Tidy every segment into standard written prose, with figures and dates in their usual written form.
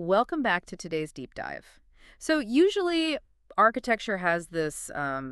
Welcome back to today's deep dive. So, usually architecture has this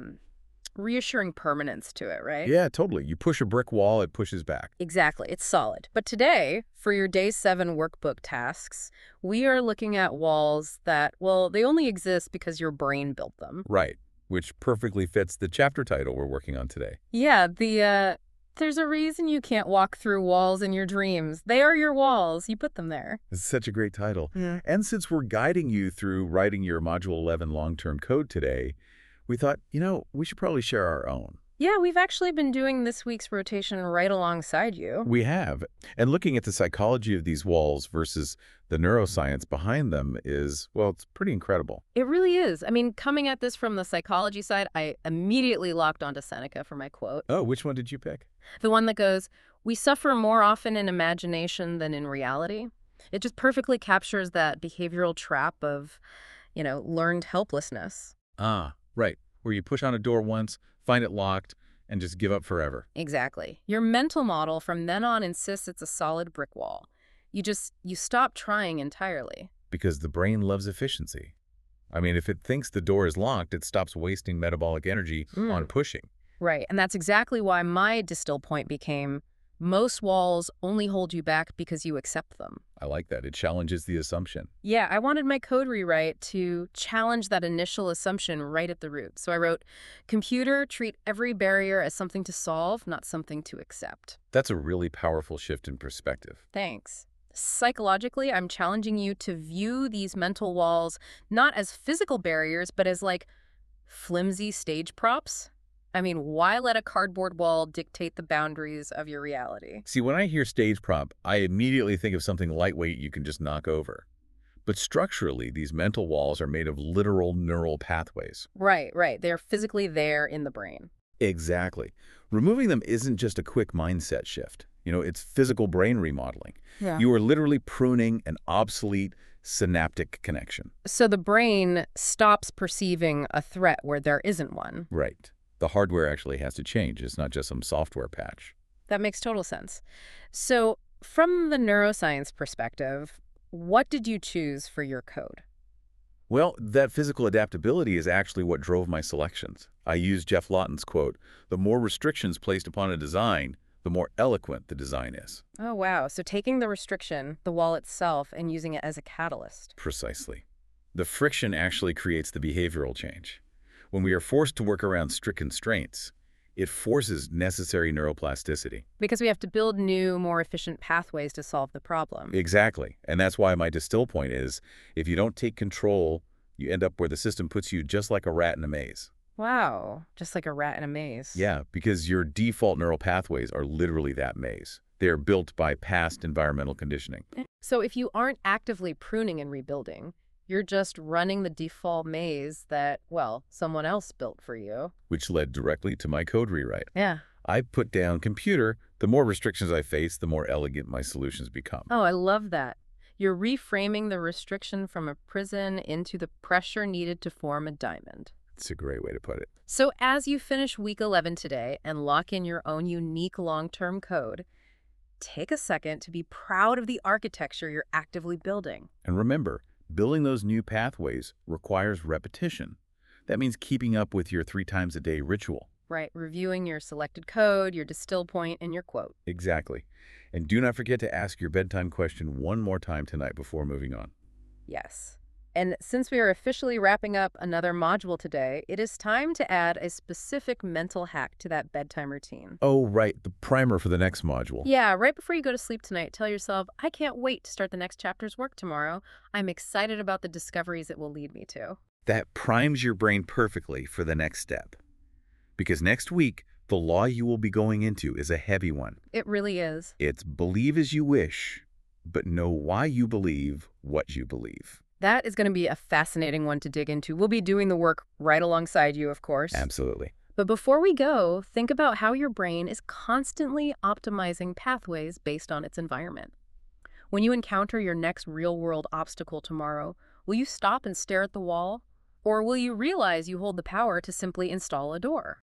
reassuring permanence to it, right? Yeah, totally. You push a brick wall, it pushes back. Exactly, it's solid. But today, for your day 7 workbook tasks, we are looking at walls that, well, they only exist because your brain built them. Right, which perfectly fits the chapter title we're working on today. Yeah, there's a reason you can't walk through walls in your dreams. They are your walls. You put them there. It's such a great title. Yeah. And since we're guiding you through writing your Module 11 long-term code today, we thought, we should probably share our own. Yeah, we've actually been doing this week's rotation right alongside you. We have. And looking at the psychology of these walls versus the neuroscience behind them is, well, it's pretty incredible. It really is. I mean, coming at this from the psychology side, I immediately locked onto Seneca for my quote. Oh, which one did you pick? The one that goes, "We suffer more often in imagination than in reality." It just perfectly captures that behavioral trap of, learned helplessness. Ah, right. Where you push on a door once, find it locked, and just give up forever. Exactly. Your mental model from then on insists it's a solid brick wall. You stop trying entirely. Because the brain loves efficiency. I mean, if it thinks the door is locked, it stops wasting metabolic energy on pushing. Right. And that's exactly why my distill point became, most walls only hold you back because you accept them. I like that. It challenges the assumption. Yeah, I wanted my code rewrite to challenge that initial assumption right at the root. So I wrote, "Computer, treat every barrier as something to solve, not something to accept." That's a really powerful shift in perspective. Thanks. Psychologically, I'm challenging you to view these mental walls not as physical barriers, but as like flimsy stage props. I mean, why let a cardboard wall dictate the boundaries of your reality? See, when I hear stage prop, I immediately think of something lightweight you can just knock over. But structurally, these mental walls are made of literal neural pathways. Right, right. They're physically there in the brain. Exactly. Removing them isn't just a quick mindset shift. It's physical brain remodeling. Yeah. You are literally pruning an obsolete synaptic connection. So the brain stops perceiving a threat where there isn't one. Right. The hardware actually has to change. It's not just some software patch. That makes total sense. So from the neuroscience perspective, what did you choose for your code? Well, that physical adaptability is actually what drove my selections. I used Jeff Lawton's quote, "The more restrictions placed upon a design, the more eloquent the design is." Oh, wow. So taking the restriction, the wall itself, and using it as a catalyst. Precisely. The friction actually creates the behavioral change. When we are forced to work around strict constraints, it forces necessary neuroplasticity. Because we have to build new, more efficient pathways to solve the problem. Exactly. And that's why my distill point is, if you don't take control, you end up where the system puts you just like a rat in a maze. Wow. Just like a rat in a maze. Yeah, because your default neural pathways are literally that maze. They are built by past environmental conditioning. So if you aren't actively pruning and rebuilding, you're just running the default maze that, well, someone else built for you. Which led directly to my code rewrite. Yeah. I put down computer. The more restrictions I face, the more elegant my solutions become. Oh, I love that. You're reframing the restriction from a prison into the pressure needed to form a diamond. It's a great way to put it. So as you finish week 11 today and lock in your own unique long-term code, take a second to be proud of the architecture you're actively building. And remember, building those new pathways requires repetition. That means keeping up with your 3 times a day ritual. Right, reviewing your selected code, your distill point, and your quote. Exactly. And do not forget to ask your bedtime question one more time tonight before moving on. Yes. And since we are officially wrapping up another module today, it is time to add a specific mental hack to that bedtime routine. Oh, right, the primer for the next module. Yeah, right before you go to sleep tonight, tell yourself, "I can't wait to start the next chapter's work tomorrow. I'm excited about the discoveries it will lead me to." That primes your brain perfectly for the next step. Because next week, the law you will be going into is a heavy one. It really is. It's believe as you wish, but know why you believe what you believe. That is going to be a fascinating one to dig into. We'll be doing the work right alongside you, of course. Absolutely. But before we go, think about how your brain is constantly optimizing pathways based on its environment. When you encounter your next real-world obstacle tomorrow, will you stop and stare at the wall? Or will you realize you hold the power to simply install a door?